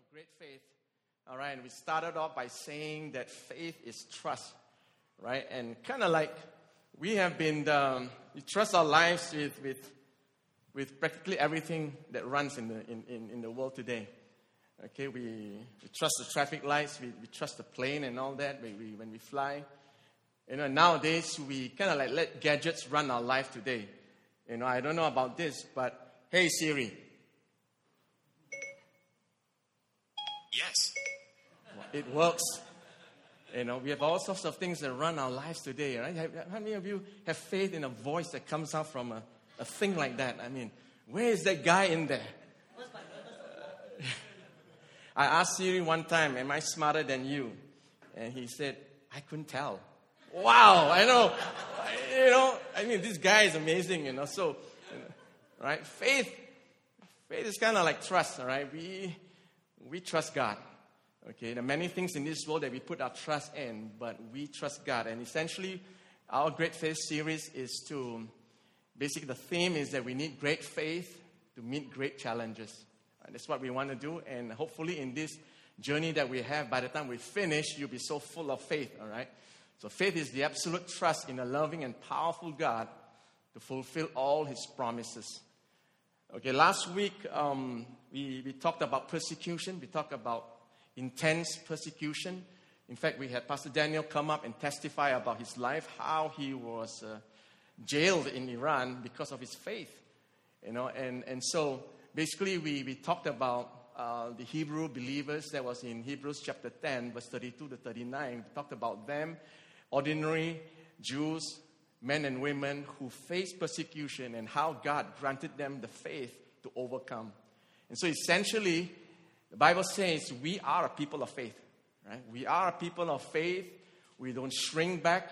Great faith. All right, and we started off by saying that faith is trust, right? And kind of like we have been, we trust our lives with practically everything that runs in the world today. Okay, we trust the traffic lights, we trust the plane and all that when we fly. Nowadays we kind of like let gadgets run our life today. I don't know about this, but hey Siri. Yes. It works. We have all sorts of things that run our lives today, right? How many of you have faith in a voice that comes out from a thing like that? I mean, where is that guy in there? I asked Siri one time, am I smarter than you? And he said, I couldn't tell. Wow, I know. This guy is amazing, So, right? Faith is kind of like trust, all right? We trust God. Okay, there are many things in this world that we put our trust in, but we trust God. And essentially, our Great Faith series is basically the theme is that we need great faith to meet great challenges. And that's what we want to do. And hopefully in this journey that we have, by the time we finish, you'll be so full of faith, all right? So faith is the absolute trust in a loving and powerful God to fulfill all His promises. Okay, last week we talked about persecution. We talked about intense persecution. In fact, we had Pastor Daniel come up and testify about his life, how he was jailed in Iran because of his faith. And so basically we talked about the Hebrew believers. That was in Hebrews chapter 10, verse 32 to 39. We talked about them, ordinary Jews, men and women who faced persecution and how God granted them the faith to overcome. And so essentially, the Bible says we are a people of faith, right? We are a people of faith. We don't shrink back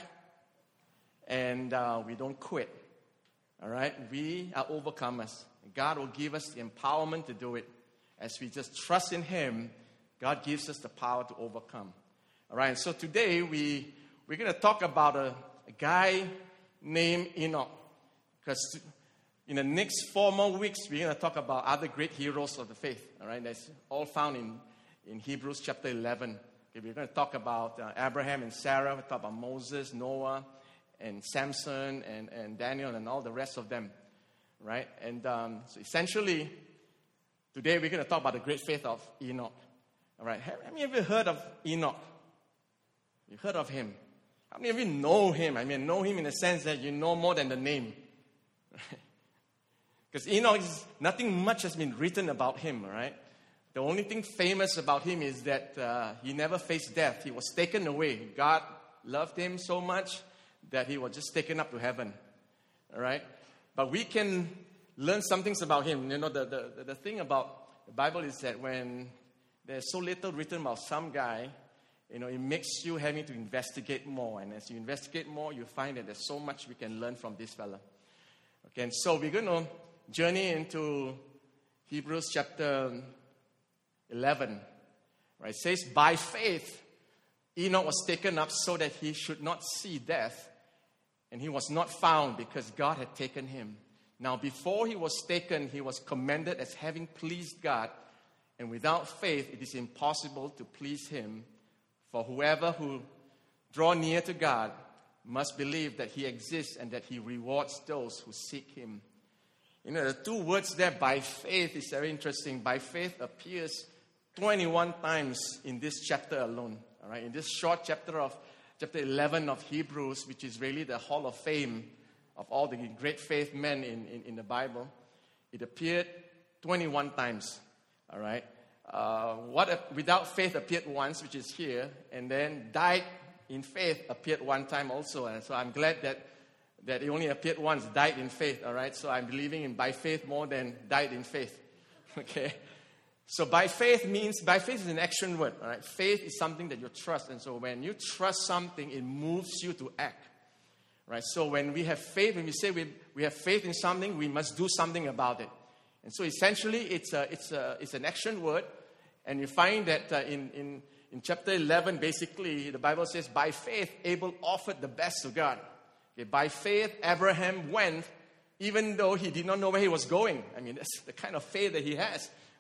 and we don't quit, all right? We are overcomers. God will give us the empowerment to do it. As we just trust in Him, God gives us the power to overcome, all right? And so today we're going to talk about a guy named Enoch, because in the next 4 more weeks, we're going to talk about other great heroes of the faith. All right, that's all found in Hebrews chapter 11. Okay, we're going to talk about Abraham and Sarah. We'll talk about Moses, Noah, and Samson, and Daniel, and all the rest of them. Right? And so essentially, today we're going to talk about the great faith of Enoch. All right, have you ever heard of Enoch? You've heard of him. How many of you know him? I mean, know him in the sense that you know more than the name. Because Enoch, nothing much has been written about him, right? The only thing famous about him is that he never faced death. He was taken away. God loved him so much that he was just taken up to heaven, all right? But we can learn some things about him. The thing about the Bible is that when there's so little written about some guy, it makes you having to investigate more. And as you investigate more, you find that there's so much we can learn from this fella. Okay, and so we're going to journey into Hebrews chapter 11. Right? It says, by faith, Enoch was taken up so that he should not see death. And he was not found because God had taken him. Now, before he was taken, he was commended as having pleased God. And without faith, it is impossible to please Him. For whoever who draw near to God must believe that He exists and that He rewards those who seek Him. The two words there, by faith, is very interesting. By faith appears 21 times in this chapter alone. All right, in this short chapter 11 of Hebrews, which is really the hall of fame of all the great faith men in the Bible, it appeared 21 times. All right. Without faith appeared once, which is here, and then died in faith appeared one time also. And so I'm glad that it only appeared once, died in faith, all right? So I'm believing in by faith more than died in faith, okay? So by faith is an action word, all right? Faith is something that you trust, and so when you trust something, it moves you to act, right? So when we have faith, when we say we have faith in something, we must do something about it. And so essentially, it's an action word, and you find that in chapter 11, basically, the Bible says, by faith, Abel offered the best to God. Okay, by faith, Abraham went, even though he did not know where he was going. I mean, that's the kind of faith that he has.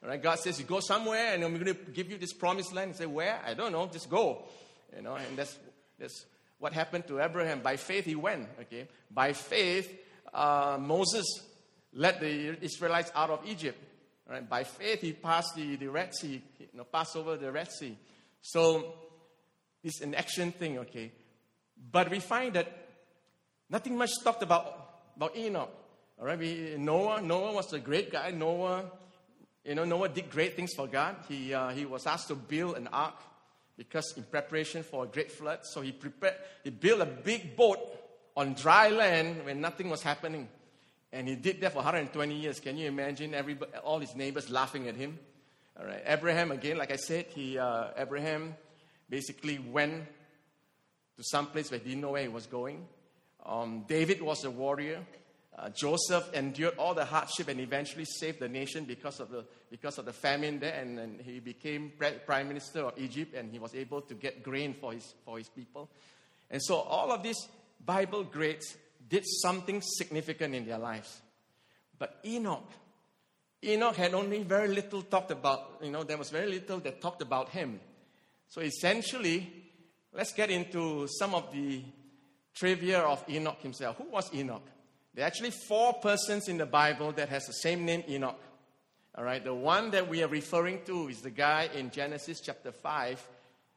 All right, God says, you go somewhere and I'm going to give you this promised land. He said, where? I don't know, just go. And that's what happened to Abraham. By faith, he went. Okay, by faith, Moses led the Israelites out of Egypt. All right, by faith, he passed the Red Sea, passed over the Red Sea. So it's an action thing, okay. But we find that nothing much talked about Enoch. All right, Noah was a great guy. Noah did great things for God. He was asked to build an ark because in preparation for a great flood. So he built a big boat on dry land when nothing was happening. And he did that for 120 years. Can you imagine all his neighbors laughing at him? All right, Abraham, again, like I said, Abraham basically went to some place where he didn't know where he was going. David was a warrior. Joseph endured all the hardship and eventually saved the nation because of the famine there, and he became prime minister of Egypt, and he was able to get grain for his people. And so all of these Bible greats did something significant in their lives. But Enoch had only very little talked about. There was very little that talked about him. So essentially, let's get into some of the trivia of Enoch himself. Who was Enoch? There are actually 4 persons in the Bible that has the same name, Enoch. All right, the one that we are referring to is the guy in Genesis chapter 5,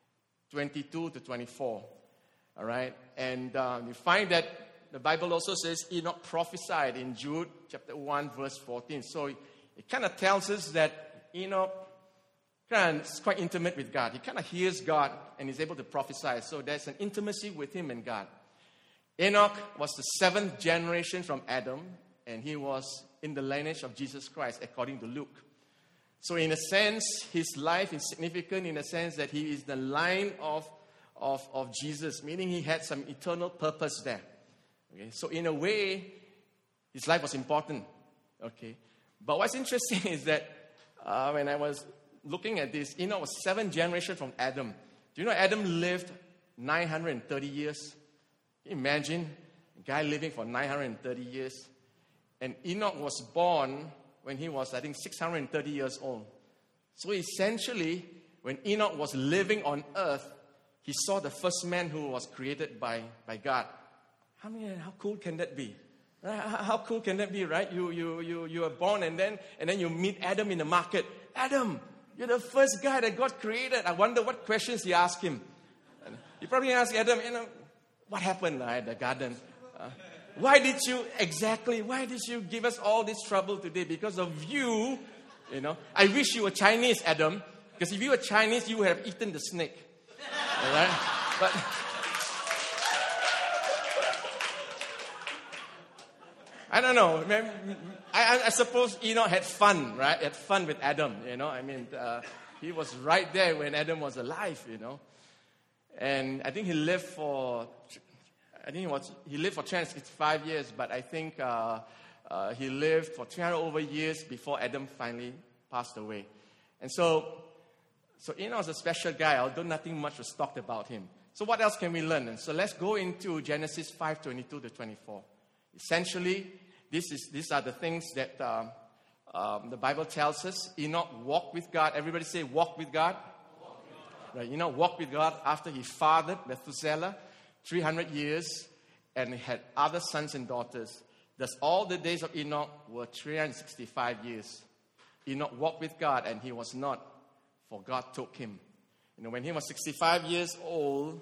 22 to 24. All right, and you find that the Bible also says Enoch prophesied in Jude chapter 1, verse 14. So it kind of tells us that Enoch is quite intimate with God. He kind of hears God and is able to prophesy. So there's an intimacy with him and God. Enoch was the 7th generation from Adam, and he was in the lineage of Jesus Christ, according to Luke. So in a sense, his life is significant in a sense that he is the line of Jesus, meaning he had some eternal purpose there. Okay? So in a way, his life was important. Okay, but what's interesting is that when I was looking at this, Enoch was 7th generation from Adam. Do you know Adam lived 930 years? Imagine a guy living for 930 years. And Enoch was born when he was, I think, 630 years old. So essentially, when Enoch was living on earth, he saw the first man who was created by God. How cool can that be? Right? How cool can that be, right? You are born and then you meet Adam in the market. Adam, you're the first guy that God created. I wonder what questions he asked him. You probably asked Adam, what happened at the garden? Why did you give us all this trouble today? Because of you, I wish you were Chinese, Adam. Because if you were Chinese, you would have eaten the snake. All right? But I don't know. I suppose Enoch had fun, right? Had fun with Adam, he was right there when Adam was alive, And I think he lived for 365 years, but I think he lived for 300 over years before Adam finally passed away. And so Enoch was a special guy, although nothing much was talked about him. So what else can we learn? And so let's go into Genesis 5:22 to 24. Essentially, these are the things that the Bible tells us. Enoch walked with God. Everybody say, walk with God. Right, walked with God after he fathered Methuselah 300 years and had other sons and daughters. Thus, all the days of Enoch were 365 years. Enoch walked with God, and he was not, for God took him. When he was 65 years old,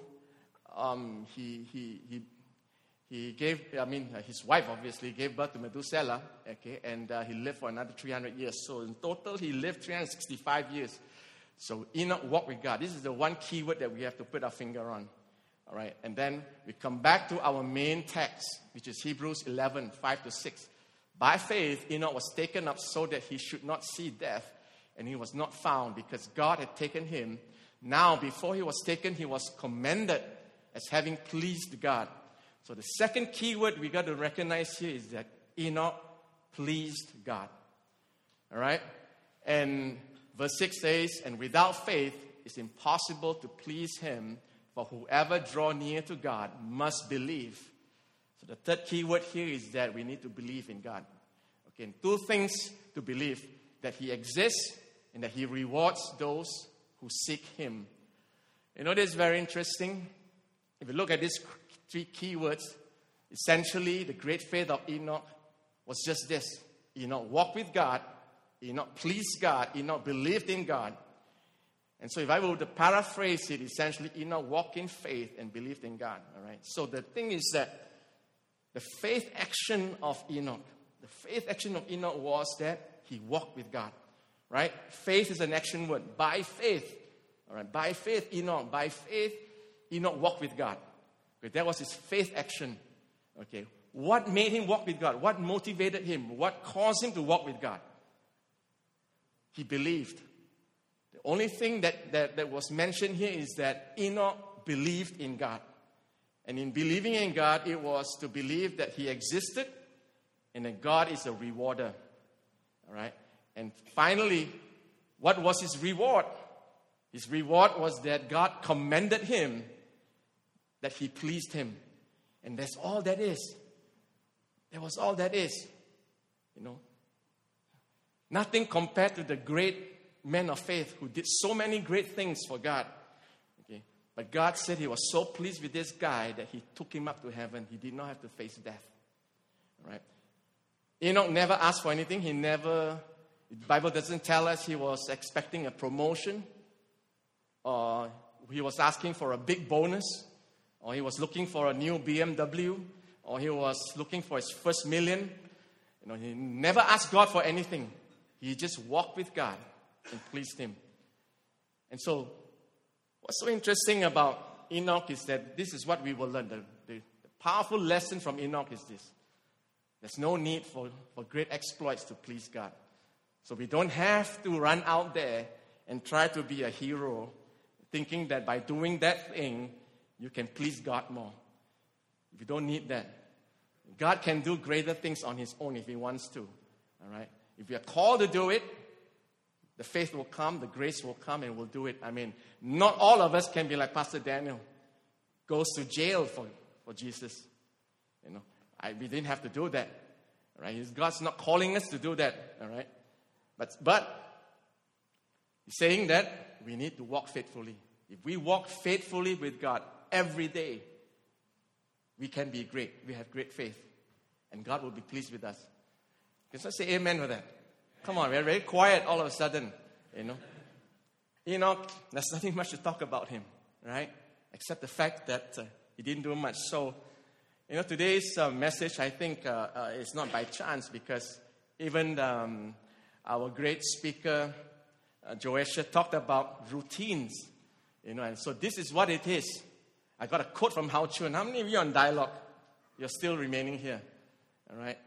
his wife obviously gave birth to Methuselah, okay, and he lived for another 300 years. So in total, he lived 365 years. So Enoch walked with God. This is the one key word that we have to put our finger on. All right, and then we come back to our main text, which is Hebrews 11, 5 to 6. By faith, Enoch was taken up so that he should not see death, and he was not found because God had taken him. Now, before he was taken, he was commended as having pleased God. So the second key word we got to recognize here is that Enoch pleased God. All right? And verse 6 says, and without faith, it's impossible to please him, for whoever draw near to God must believe. So the third key word here is that we need to believe in God. Okay, and 2 things to believe: that he exists and that he rewards those who seek him. You know, this is very interesting. If you look at these three keywords, essentially the great faith of Enoch was just this. Enoch walked with God, Enoch pleased God, Enoch believed in God. And so if I were to paraphrase it, essentially Enoch walked in faith and believed in God. All right. So the thing is that the faith action of Enoch was that he walked with God. Right? Faith is an action word. By faith. All right. By faith, Enoch walked with God. Okay. That was his faith action. Okay. What made him walk with God? What motivated him? What caused him to walk with God? He believed. The only thing that was mentioned here is that Enoch believed in God. And in believing in God, it was to believe that he existed and that God is a rewarder. All right? And finally, what was his reward? His reward was that God commended him, that he pleased him. And that's all that is. That was all that is. You know. Nothing compared to the great men of faith who did so many great things for God. Okay. But God said he was so pleased with this guy that he took him up to heaven. He did not have to face death. All right. Enoch never asked for anything. The Bible doesn't tell us he was expecting a promotion, or he was asking for a big bonus, or he was looking for a new BMW, or he was looking for his first million. You know, he never asked God for anything. He just walked with God and pleased him. And so, what's so interesting about Enoch is that this is what we will learn. The powerful lesson from Enoch is this. There's no need for great exploits to please God. So we don't have to run out there and try to be a hero, thinking that by doing that thing, you can please God more. You don't need that. God can do greater things on his own if he wants to. All right? If we are called to do it, the faith will come, the grace will come, and we'll do it. I mean, not all of us can be like Pastor Daniel, goes to jail for Jesus. You know, we didn't have to do that. All right? God's not calling us to do that. All right? But he's saying that we need to walk faithfully. If we walk faithfully with God every day, we can be great. We have great faith. And God will be pleased with us. Can someone say amen for that? Come on, we're very quiet all of a sudden. You know. Enoch, there's nothing much to talk about him, right? Except the fact that he didn't do much. So, you know, today's message, I think, is not by chance, because even our great speaker, Joesha, talked about routines. You know, and so this is what it is. I got a quote from Hao Chun. How many of you on Dialogue? You're still remaining here. All right.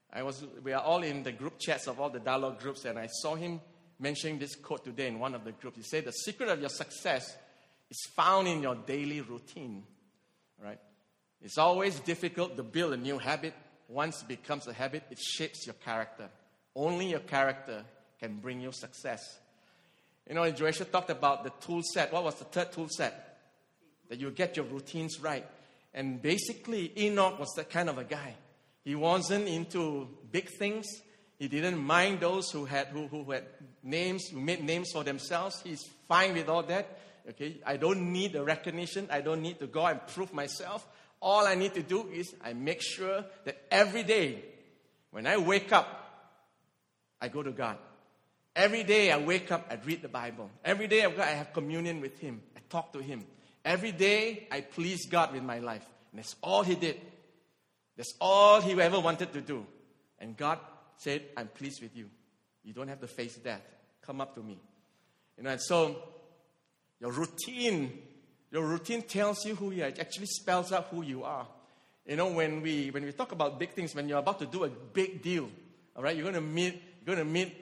We are all in the group chats of all the Dialogue groups, and I saw him mentioning this quote today in one of the groups. He said, the secret of your success is found in your daily routine. All right. It's always difficult to build a new habit. Once it becomes a habit, it shapes your character. Only your character can bring you success. You know, Joesha talked about the tool set. What was the third tool set? That you get your routines right. And basically, Enoch was that kind of a guy. He wasn't into big things. He didn't mind those who had names, who made names for themselves. He's fine with all that. Okay, I don't need the recognition. I don't need to go and prove myself. All I need to do is I make sure that every day, when I wake up, I go to God. Every day I wake up, I read the Bible. Every day I have communion with Him. I talk to Him. Every day I please God with my life. And that's all he did. That's all he ever wanted to do. And God said, I'm pleased with you. You don't have to face death. Come up to me. You know, and so your routine tells you who you are. It actually spells out who you are. You know, when we talk about big things, when you're about to do a big deal, all right, you're going to meet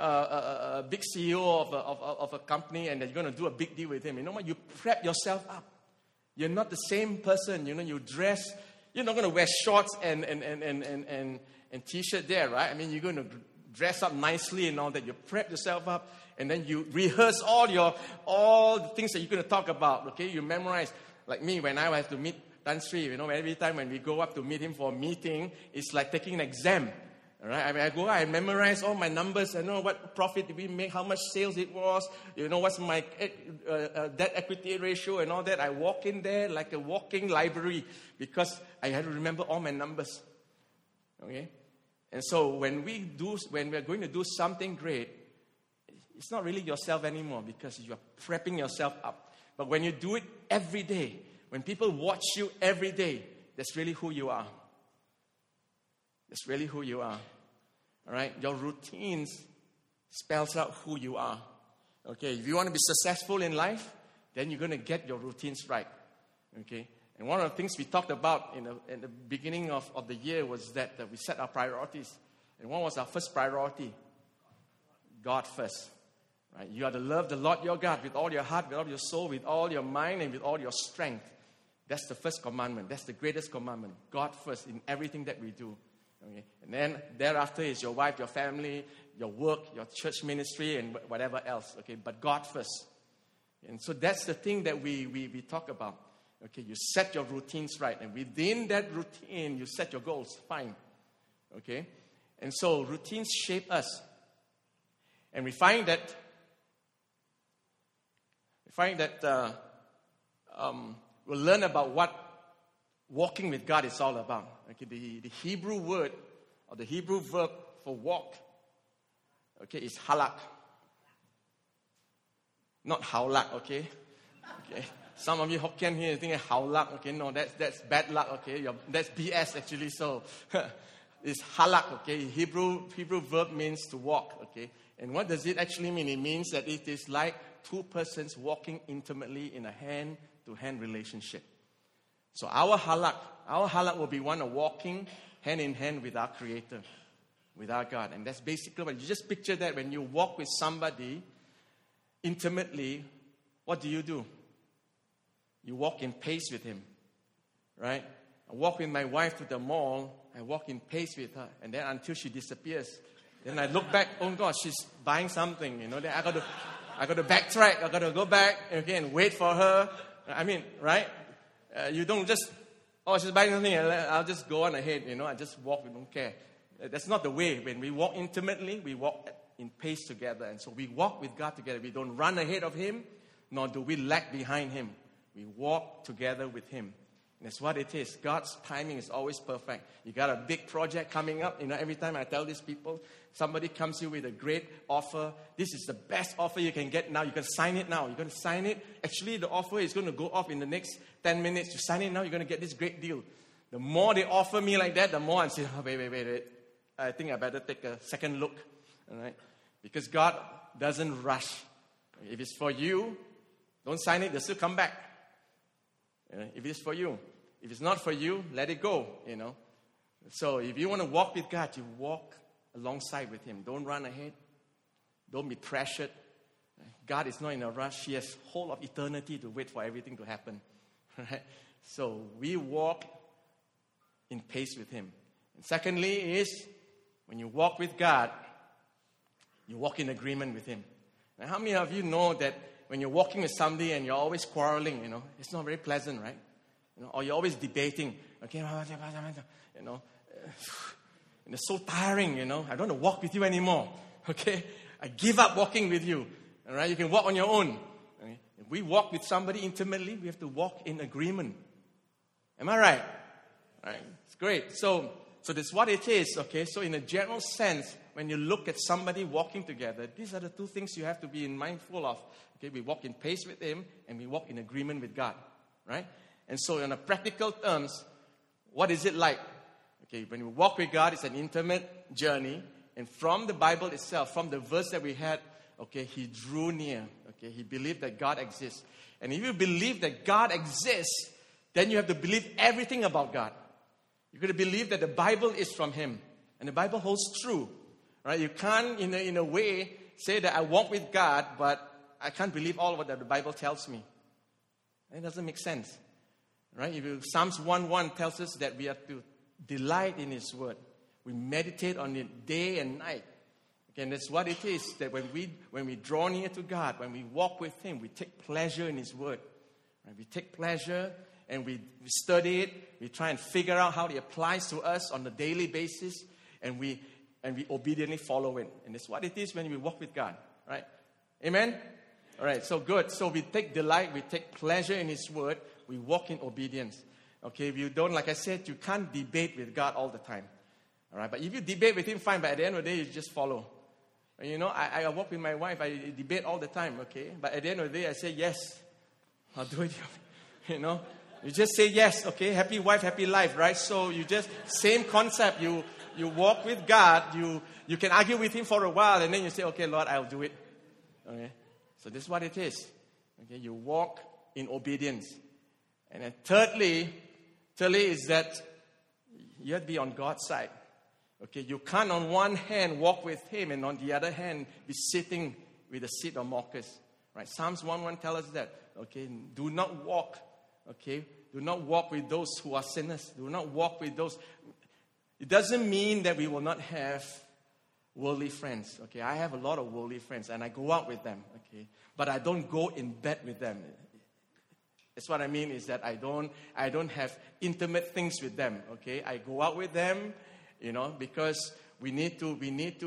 a big CEO of a company, and you're going to do a big deal with him. You know what? You prep yourself up. You're not the same person. You know, you dress. You're not going to wear shorts and t-shirt there, right? I mean, you're going to dress up nicely and all that. You prep yourself up, and then you rehearse all the things that you're going to talk about. Okay, you memorize. Like me, when I have to meet Tan Sri, you know, every time when we go up to meet him for a meeting, it's like taking an exam. All right, I mean, I go out, I memorize all my numbers. I know what profit did we make, how much sales it was. You know, what's my debt equity ratio and all that. I walk in there like a walking library because I had to remember all my numbers. Okay? And so when we're going to do something great, it's not really yourself anymore because you're prepping yourself up. But when you do it every day, when people watch you every day, that's really who you are. That's really who you are. All right? Your routines spells out who you are. Okay? If you want to be successful in life, then you're going to get your routines right. Okay? And one of the things we talked about in the beginning of the year was that we set our priorities. And what was our first priority? God first. Right? You are to love the Lord your God with all your heart, with all your soul, with all your mind, and with all your strength. That's the first commandment. That's the greatest commandment. God first in everything that we do. Okay? And then thereafter is your wife, your family, your work, your church ministry, and whatever else. Okay? But God first. And so that's the thing that we talk about. Okay? You set your routines right. And within that routine, you set your goals. Fine. Okay? And so routines shape us. And we find that we'll learn about what walking with God is all about. Okay, the Hebrew word or the Hebrew verb for walk, okay, is halak. Not haulak, okay? Okay. Some of you Hokkien here think haulak, okay? No, that's bad luck, okay? That's BS actually. So it's halak, okay? Hebrew verb means to walk, okay? And what does it actually mean? It means that it is like two persons walking intimately in a hand-to-hand relationship. So our halak will be one of walking hand in hand with our Creator, with our God. And that's basically what you just picture that when you walk with somebody intimately, what do? You walk in pace with him, right? I walk with my wife to the mall, I walk in pace with her, and then until she disappears. Then I look back, oh God, she's buying something, you know, then I got to backtrack, I got to go back and wait for her. I mean, right? You don't just, she's buying something, I'll just go on ahead, you know, I just walk, we don't care. That's not the way. When we walk intimately, we walk in pace together. And so we walk with God together. We don't run ahead of Him, nor do we lag behind Him. We walk together with Him. And that's what it is. God's timing is always perfect. You got a big project coming up. You know, every time I tell these people, somebody comes to you with a great offer. This is the best offer you can get now. You can sign it now. You're going to sign it. Actually, the offer is going to go off in the next 10 minutes. You sign it now, you're going to get this great deal. The more they offer me like that, the more I'm saying, wait. I think I better take a second look. All right? Because God doesn't rush. If it's for you, don't sign it. They'll still come back. If it's for you. If it's not for you, let it go, you know. So if you want to walk with God, you walk alongside with Him. Don't run ahead. Don't be pressured. God is not in a rush. He has whole of eternity to wait for everything to happen. Right? So we walk in pace with Him. And secondly is, when you walk with God, you walk in agreement with Him. Now, how many of you know that when you're walking with somebody and you're always quarreling, you know, it's not very pleasant, right? You know, or you're always debating, okay, you know, and it's so tiring, you know. I don't want to walk with you anymore, okay? I give up walking with you, all right? You can walk on your own. Okay? If we walk with somebody intimately, we have to walk in agreement. Am I right? Right? It's great. So that's what it is, okay? So in a general sense, when you look at somebody walking together, these are the two things you have to be mindful of. Okay, we walk in pace with Him and we walk in agreement with God, right? And so in a practical terms, what is it like? Okay, when we walk with God, it's an intimate journey. And from the Bible itself, from the verse that we had, okay, He drew near. Okay, He believed that God exists. And if you believe that God exists, then you have to believe everything about God. You've got to believe that the Bible is from Him. And the Bible holds true. Right? You can't, in a way, say that I walk with God, but I can't believe all of what the Bible tells me. It doesn't make sense. Right? Psalms 1:1 tells us that we have to delight in His Word. We meditate on it day and night. Okay, and that's what it is, that when we draw near to God, when we walk with Him, we take pleasure in His Word. Right? We take pleasure and we study it. We try and figure out how it applies to us on a daily basis. And we and we obediently follow it. And that's what it is when we walk with God, right? Amen? All right, so good. So we take delight, we take pleasure in His Word, we walk in obedience. Okay, if you don't, like I said, you can't debate with God all the time. All right, but if you debate with Him, fine, but at the end of the day, you just follow. And you know, I walk with my wife, I debate all the time, okay? But at the end of the day, I say, yes, I'll do it. You know, you just say yes, okay? Happy wife, happy life, right? So you just, same concept. You walk with God, you can argue with Him for a while, and then you say, okay, Lord, I'll do it. Okay? So this is what it is. Okay, you walk in obedience. And then thirdly is that you have to be on God's side. Okay, you can't on one hand walk with Him and on the other hand be sitting with the seat of mockers. Right? Psalms 1:1 tells us that. Okay, do not walk. Okay, do not walk with those who are sinners. Do not walk with those. It doesn't mean that we will not have worldly friends. Okay, I have a lot of worldly friends and I go out with them. Okay, but I don't go in bed with them. That's what I mean is that I don't have intimate things with them. Okay, I go out with them, you know, because we need to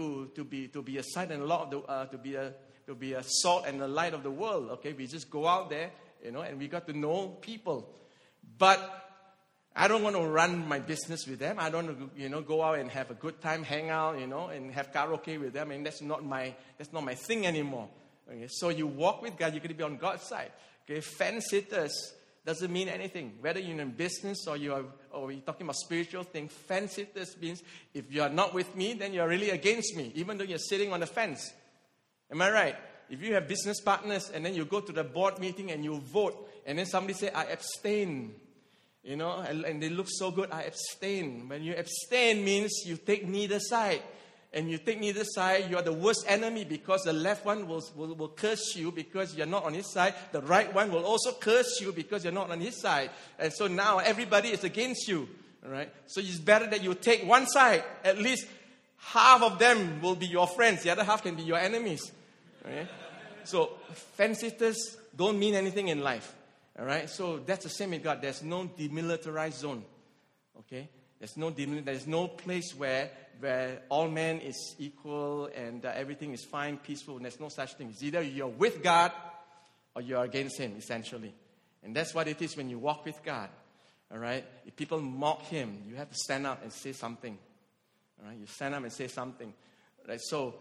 be a sight and a lot of to be a salt and the light of the world. Okay, we just go out there, you know, and we got to know people. But I don't want to run my business with them. I don't want to, you know, go out and have a good time, hang out, you know, and have karaoke with them. And that's not my thing anymore. Okay, so you walk with God, you're going to be on God's side. Okay, fence sitters doesn't mean anything. Whether you're in business or you're talking about spiritual things, fence sitters means if you are not with me, then you're really against me, even though you're sitting on the fence. Am I right? If you have business partners and then you go to the board meeting and you vote, and then somebody say, I abstain, you know, and they look so good, I abstain. When you abstain means you take neither side. And you take neither side, you are the worst enemy because the left one will curse you because you're not on his side. The right one will also curse you because you're not on his side. And so now everybody is against you. All right? So it's better that you take one side. At least half of them will be your friends. The other half can be your enemies. Okay? So fence sitters don't mean anything in life. All right? So that's the same with God. There's no demilitarized zone. Okay? There's no place where all men is equal and everything is fine, peaceful. There's no such thing. It's either you're with God or you're against Him, essentially. And that's what it is when you walk with God. All right? If people mock Him, you have to stand up and say something. All right? You stand up and say something. All right? So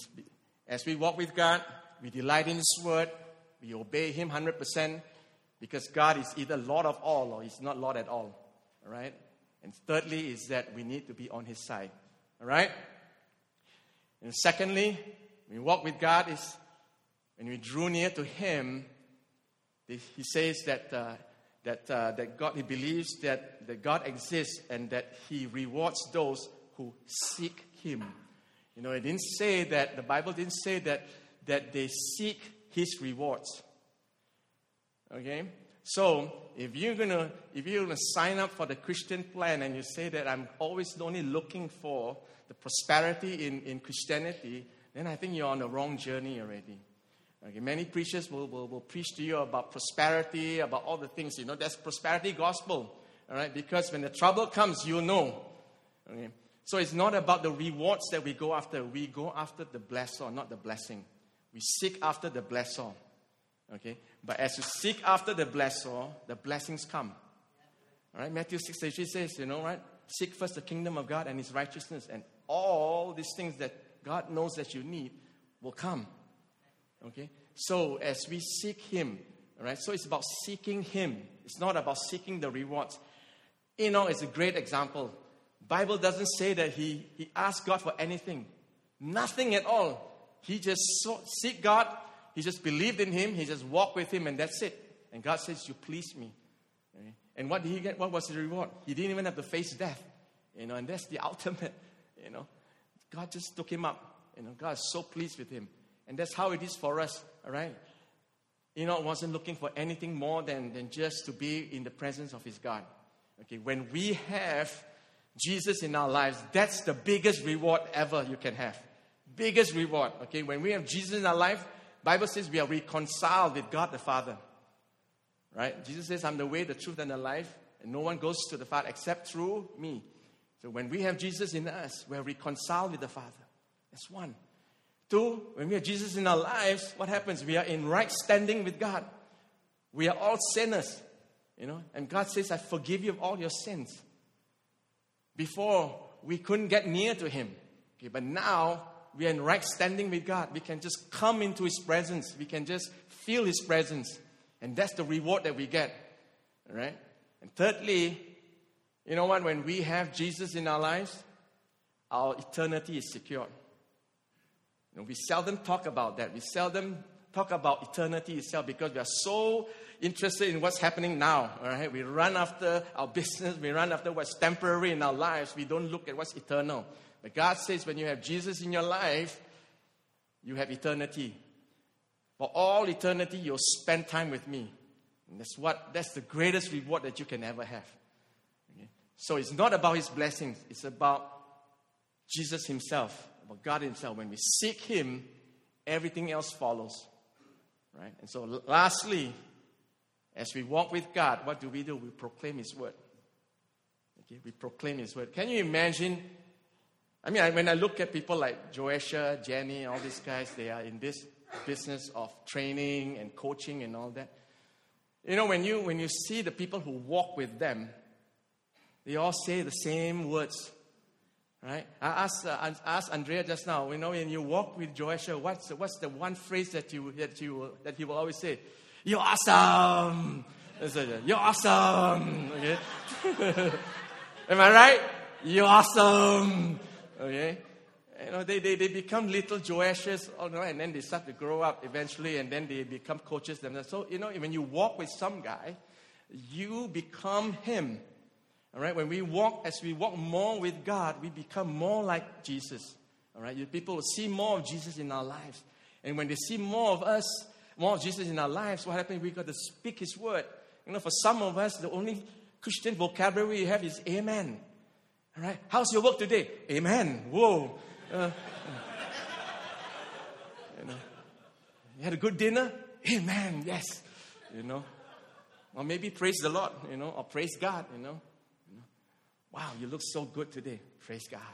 as we walk with God, we delight in His Word. We obey Him 100% because God is either Lord of all or He's not Lord at all. All right? And thirdly is that we need to be on His side. All right? And secondly, when we walk with God is when we drew near to Him, He says that God, He believes that God exists and that He rewards those who seek Him. You know, it didn't say that, the Bible didn't say that they seek His rewards. Okay? So, if you're gonna sign up for the Christian plan and you say that I'm always only looking for the prosperity in Christianity, then I think you're on the wrong journey already. Okay, many preachers will preach to you about prosperity, about all the things, you know, that's prosperity gospel. All right, because when the trouble comes, you'll know. Okay? So it's not about the rewards that we go after. We go after the blessor, not the blessing. We seek after the blessor. Okay, but as you seek after the blessor, the blessings come. All right, Matthew 6:33 says, you know, right? Seek first the kingdom of God and His righteousness, and all these things that God knows that you need will come. Okay, so as we seek Him, all right, so it's about seeking Him. It's not about seeking the rewards. Enoch is a great example. Bible doesn't say that he asked God for anything, nothing at all. He just seek God. He just believed in Him. He just walked with Him, and that's it. And God says, "You please me." Okay? And what did he get? What was the reward? He didn't even have to face death. You know, and that's the ultimate. You know, God just took him up. You know, God is so pleased with him, and that's how it is for us. All right. Enoch wasn't looking for anything more than just to be in the presence of his God. Okay, when we have Jesus in our lives, that's the biggest reward ever you can have. Biggest reward. Okay, when we have Jesus in our life, Bible says we are reconciled with God the Father. Right? Jesus says, I'm the way, the truth, and the life. And no one goes to the Father except through me. So when we have Jesus in us, we're reconciled with the Father. That's one. Two, when we have Jesus in our lives, what happens? We are in right standing with God. We are all sinners, and God says, I forgive you of all your sins. Before, we couldn't get near to Him. Okay, but now, we are in right standing with God. We can just come into His presence. We can just feel His presence. And that's the reward that we get. All right? And thirdly, you know what? When we have Jesus in our lives, our eternity is secured. We seldom talk about that. We seldom talk about eternity itself because we are so interested in what's happening now. All right? We run after our business. We run after what's temporary in our lives. We don't look at what's eternal. But God says when you have Jesus in your life, you have eternity. For all eternity, you'll spend time with me. And that's the greatest reward that you can ever have. Okay? So it's not about His blessings. It's about Jesus Himself, about God Himself. When we seek Him, everything else follows. Right? And so lastly, as we walk with God, what do? We proclaim His word. Okay? We proclaim His word. Can you imagine? When I look at people like Joesha, Jenny, all these guys, they are in this business of training and coaching and all that. When you see the people who walk with them, they all say the same words. Right? I asked Andrea just now, when you walk with Joesha, what's the one phrase that he will always say? You're awesome! You're awesome! Okay? Am I right? You're awesome! Okay? They become little Joeshas, and then they start to grow up eventually, and then they become coaches themselves. So, when you walk with some guy, you become him. All right? As we walk more with God, we become more like Jesus. All right? People will see more of Jesus in our lives. And when they see more of Jesus in our lives, what happens? We've got to speak His word. For some of us, the only Christian vocabulary we have is amen. All right? How's your work today? Amen. Whoa. You had a good dinner? Amen. Yes. Or maybe praise the Lord, or praise God, Wow, you look so good today. Praise God.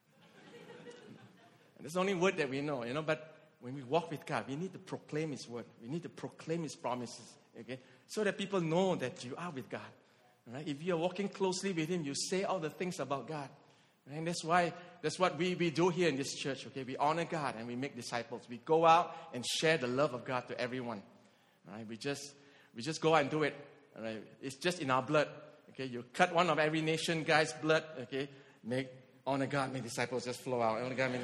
And that's the only word that we know, but when we walk with God, we need to proclaim His word. We need to proclaim His promises, okay? So that people know that you are with God. All right? If you're walking closely with Him, you say all the things about God. And that's what we do here in this church, okay? We honor God and we make disciples. We go out and share the love of God to everyone. All right? We just go out and do it. All right? It's just in our blood. Okay? You cut one of every nation guy's blood, okay? Honor God, make disciples just flow out. Honor God,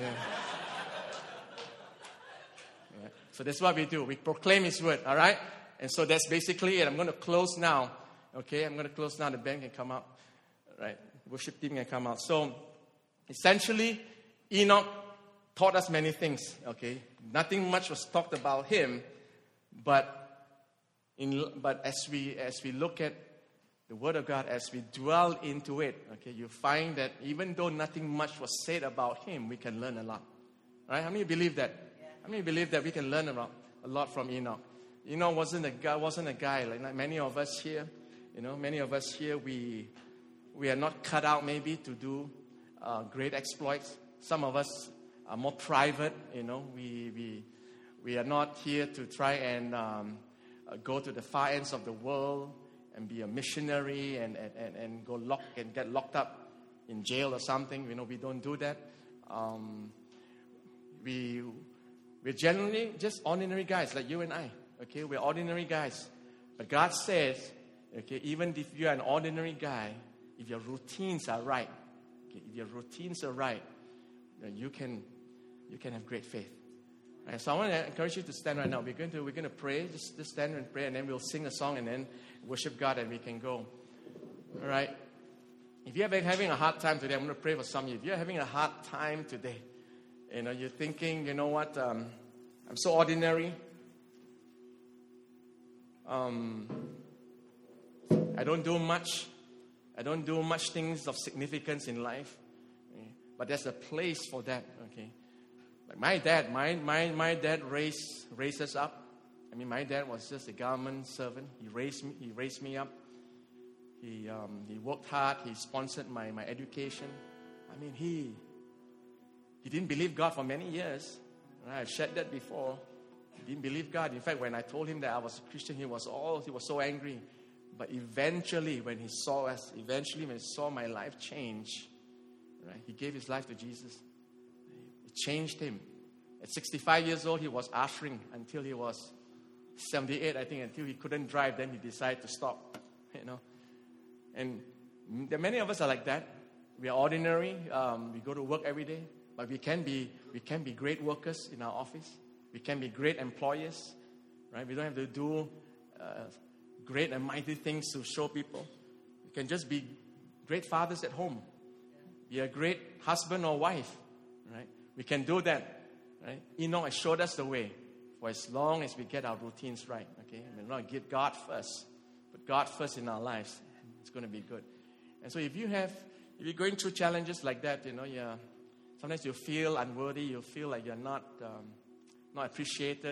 right? So that's what we do. We proclaim His word, all right? And so that's basically it. I'm going to close now. Okay? I'm going to close now. The band can come up. All right? Worship team can come out. So essentially, Enoch taught us many things, okay? Nothing much was talked about him, but as we look at the Word of God, as we dwell into it, okay, you find that even though nothing much was said about him, we can learn a lot. Right? How many believe that? Yeah. How many believe that we can learn a lot from Enoch? Enoch wasn't a guy like many of us here. Many of us here, we are not cut out maybe to do great exploits. Some of us are more private. We are not here to try and go to the far ends of the world and be a missionary and get locked up in jail or something. We don't do that. We're generally just ordinary guys like you and I. Okay, we're ordinary guys. But God says, okay, even if you're an ordinary guy, if your routines are right, you can have great faith. Right, so I want to encourage you to stand right now. We're going to pray. Just stand and pray, and then we'll sing a song and then worship God, and we can go. All right. If you're having a hard time today, I'm going to pray for some of you. If you're having a hard time today, you're thinking, you know what? I'm so ordinary. I don't do much. I don't do much things of significance in life. Okay? But there's a place for that. Okay. Like my dad, my dad raised us up. My dad was just a government servant. He raised me up. He worked hard. He sponsored my education. I mean, he didn't believe God for many years. I've shared that before. He didn't believe God. In fact, when I told him that I was a Christian, he was so angry. But eventually, when he saw my life change, right, he gave his life to Jesus. It changed him. At 65 years old, he was ushering until he was 78, I think, until he couldn't drive. Then he decided to stop, And many of us are like that. We are ordinary. We go to work every day. But we can be great workers in our office. We can be great employers, right? We don't have to do great and mighty things to show people. We can just be great fathers at home. Be a great husband or wife, right? We can do that, right? Enoch has showed us the way. For as long as we get our routines right, okay? We're not get God first. Put God first in our lives. It's going to be good. And so if you're going through challenges like that, sometimes you feel unworthy. You feel like you're not appreciated.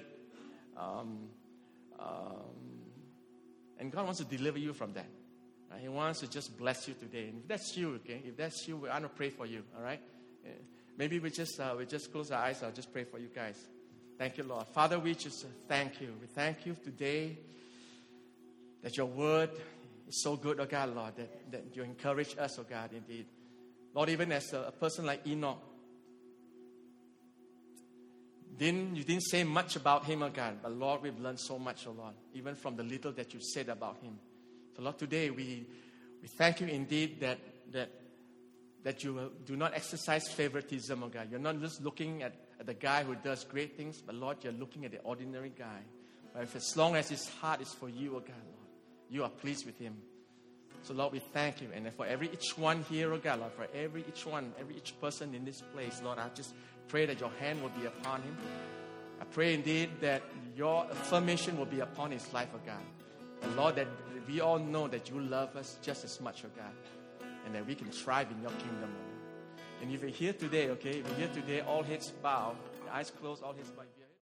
And God wants to deliver you from that. Right? He wants to just bless you today. And if that's you, okay? If that's you, we want to pray for you. All right? Maybe we just close our eyes. I'll just pray for you guys. Thank you, Lord. Father, we just thank you. We thank you today that your word is so good, oh God, Lord, that you encourage us, oh God, indeed. Lord, even as a person like Enoch, you didn't say much about him, oh God, but Lord, we've learned so much, oh Lord, even from the little that you said about him. So Lord, today we thank you indeed that you do not exercise favoritism, oh God. You're not just looking at the guy who does great things, but Lord, you're looking at the ordinary guy. But if as long as his heart is for you, oh God, Lord, you are pleased with him. So Lord, we thank you. And for each one here, oh God, Lord, for each person in this place, Lord, I just pray that your hand will be upon him. I pray indeed that your affirmation will be upon his life, oh God. And Lord, that we all know that you love us just as much, oh God. And that we can thrive in your kingdom, oh God. And if you're here today, okay, if you're here today, all heads bowed, eyes closed, all heads bowed.